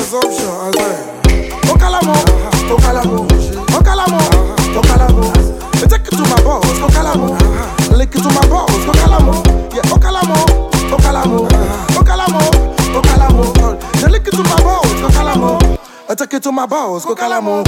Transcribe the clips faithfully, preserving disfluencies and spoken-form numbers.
consumption, I swear. Okalamo, Okalamo, Okalamo, Okalamo. They take it to my balls, Okalamo. Lick it to my balls, Okalamo. Yeah, Okalamo, Okalamo, Okalamo, Okalamo. They lick it to my balls, Okalamo. I take it to my balls, Okalamo.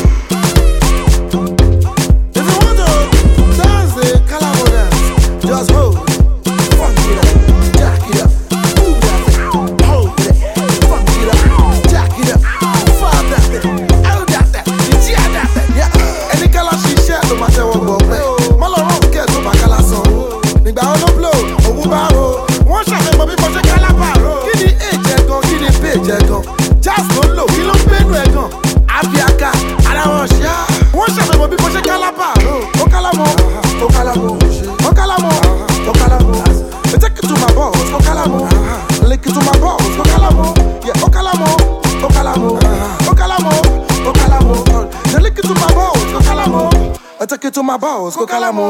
If you want to dance the Kalamo dance, just hold, funk it up, jack it up, move that thing, hold it, funk it up, jack it up, fire that thing, hold that thing, cheer that thing. Yeah, any color she share, no matter what go play. Maloro get to my color song. Nigga on the blow, owu baro. One shot me baby for the color baro. Kini age gon, kini page gon. Just go low, he don't pay no gon. Abiaka, I don't want ya. One shot me baby for the color baro. Okalamo, Okalamo, Okalamo, Okalamo. They take it to my balls, Okalamo. Lick it to my balls, Okalamo. Yeah, Okalamo, Okalamo, Okalamo, Okalamo. They lick it to my balls, Okalamo. I take it to my balls, Okalamo.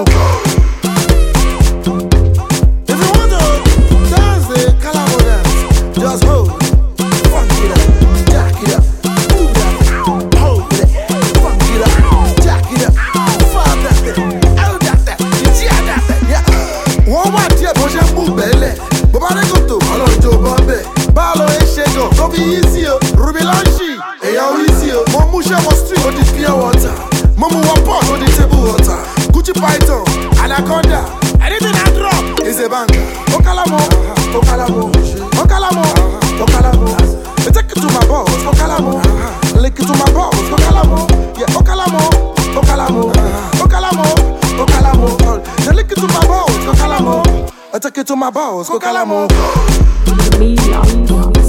If you want to dance the Kalamo dance, just hold, funk it up, jack it up, move that thing, hold it, funk it up, jack it up, fire that thing, hold that thing, cheer that thing. Yeah, one more day, boy, you move belly. Baba de goto, alo jo bombe. Balo e shego, go be easy, Ruby Lanchi, e ya easy. Mo mushe mo street, go the pure water. Momu wa pot, go the table water. Gucci Python, Anaconda, anything I drop is a banger. Okalamo, Okalamo, Okalamo, Okalamo. They take it to my balls, Okalamo. Lick it to my balls, Okalamo. Yeah, Okalamo, Okalamo, Okalamo, Okalamo. They lick it to my balls, Okalamo. I take it to my balls, Okalamo. Me,